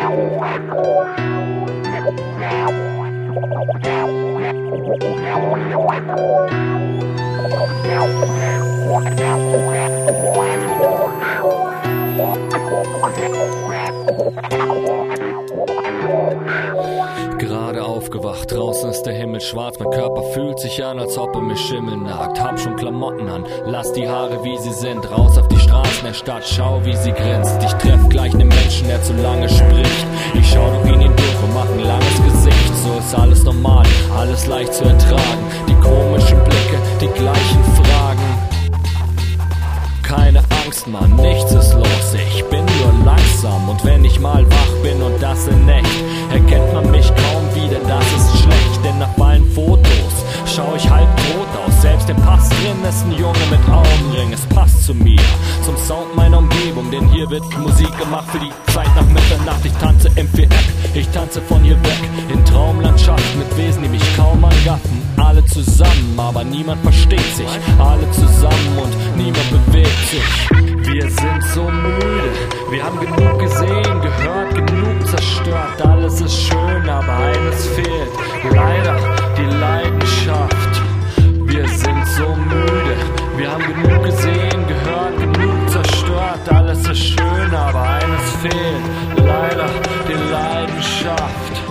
Gerade aufgewacht, draußen ist der Himmel schwarz, mein Körper fühlt sich an, als ob er mir Schimmel nagt. Hab schon Klamotten an, lass die Haare wie sie sind, raus auf die Straßen der Stadt, schau wie sie grinst. Ich treff gleich nen Menschen, der zu lange spricht. Ich schau doch in ihn durch und mach ein langes Gesicht. So ist alles normal, alles leicht zu ertragen. Die komischen Blicke, die gleichen Fragen. Keine Angst, Mann, nichts ist los, ich bin nur langsam. Und wenn ich mal wach bin und das in echt, erkennt man mich kaum wieder, das ist schlecht. Denn nach allen Fotos schau ich halb tot aus. Selbst im Pass drin ist ein Junge mit Augenring. Es passt zu mir, zum Sound meiner Umgebung, denn hier wird Musik gemacht für die Zeit nach Mitternacht. Ich tanze im 4-App, ich tanze von hier weg, in Traumlandschaft mit Wesen, die mich kaum angaffen. Alle zusammen, aber niemand versteht sich. Alle zusammen und niemand bewegt sich. Wir sind so müde, wir haben genug gesehen, gehört, genug zerstört. Alles ist schön, aber eines fehlt, leider die Leidenschaft. Wir sind so müde, wir haben genug gesehen, gehört, genug zerstört. Alles ist schön, aber eines fehlt, leider die Leidenschaft.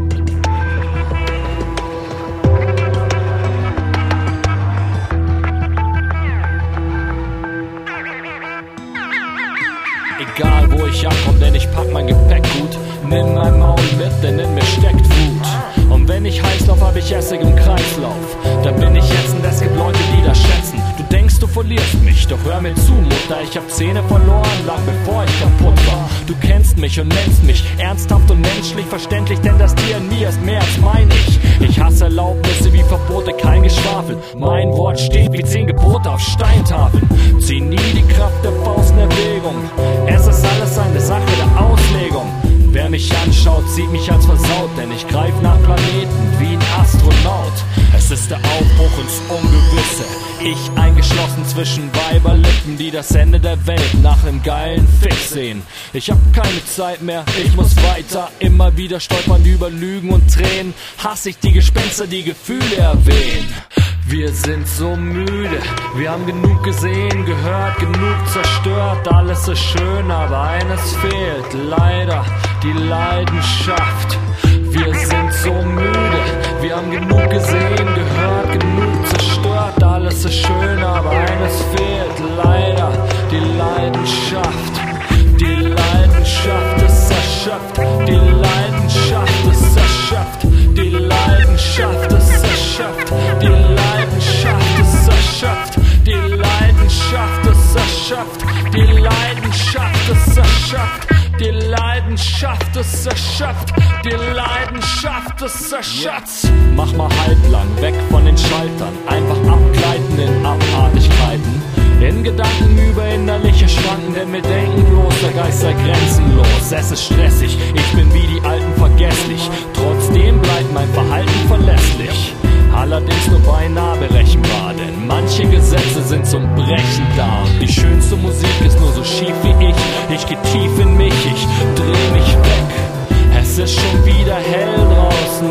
Egal wo ich ankomme, denn ich pack mein Gepäck gut. Nimm mein Maul mit, denn in mir steckt Wut. Und wenn ich heiß lauf, hab ich Essig im Kreislauf. Da bin ich jetzt und es gibt Leute, die das schätzen. Du denkst, du verlierst mich, doch hör mir zu, Mutter. Ich hab Zähne verloren, lang bevor ich kaputt war. Du kennst mich und nennst mich ernsthaft und menschlich verständlich, denn das Tier in mir ist mehr als mein Ich. Ich hasse Erlaubnisse wie Verbote, kein Geschwafel. Mein Wort steht wie 10 Gebote auf Steintafeln. Zieh nie die Kraft der Faust in Erwägung. Es ist alles eine Sache der Auslegung. Wer mich anschaut, sieht mich als versaut, denn ich greif nach Planeten wie ein Astronaut. Es ist der Aufbruch ins Ungewisse. Ich eingeschlossen zwischen Weiberlippen, die das Ende der Welt nach nem geilen Fix sehen. Ich hab keine Zeit mehr, ich muss weiter. Immer wieder stolpern über Lügen und Tränen. Hass ich die Gespenster, die Gefühle erwähnen. Wir sind so müde, wir haben genug gesehen, gehört, genug zerstört. Alles ist schön, aber eines fehlt, leider die Leidenschaft. Wir sind so müde, wir haben genug gesehen, gehört, genug zerstört. Alles ist schön, aber eines fehlt, leider die Leidenschaft. Die Leidenschaft ist erschöpft, die Leidenschaft ist erschöpft, die Leidenschaft ist erschöpft, die Leidenschaft ist erschöpft, die Leidenschaft ist erschöpft, die Leidenschaft ist erschöpft, die Leidenschaft ist erschöpft, die Leidenschaft ist erschöpft. Mach mal halblang, weg von den Schaltern, einfach abgleiten in Abartigkeiten. In Gedanken über innerliche Schranken, denn wir denken bloß, der Geist sei grenzenlos. Es ist stressig, ich bin wie die Alten vergesslich, trotzdem bleibt mein Verhalten verlässlich. Allerdings nur beinahe berechenbar, denn manche Gesetze sind zum Brechen da. Und die schönste Musik ist nur so schief wie ich. Ich geh tief in mich, ich dreh mich weg. Es ist schon wieder hell draußen,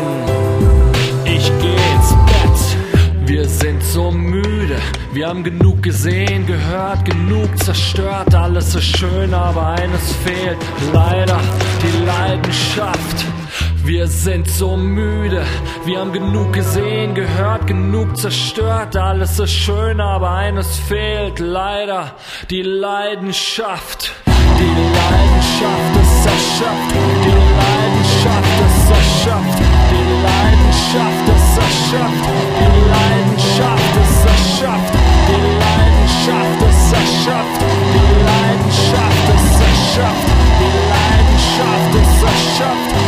ich geh ins Bett. Wir sind so müde, wir haben genug gesehen, gehört, genug zerstört. Alles ist schön, aber eines fehlt, leider die Leidenschaft. Wir sind so müde, wir haben genug gesehen, gehört, genug zerstört. Alles ist schön, aber eines fehlt, leider die Leidenschaft. Die Leidenschaft ist erschöpft, die Leidenschaft ist erschöpft, die Leidenschaft ist erschöpft, die Leidenschaft ist erschöpft, die Leidenschaft ist erschöpft, die Leidenschaft ist erschöpft, die Leidenschaft ist erschöpft.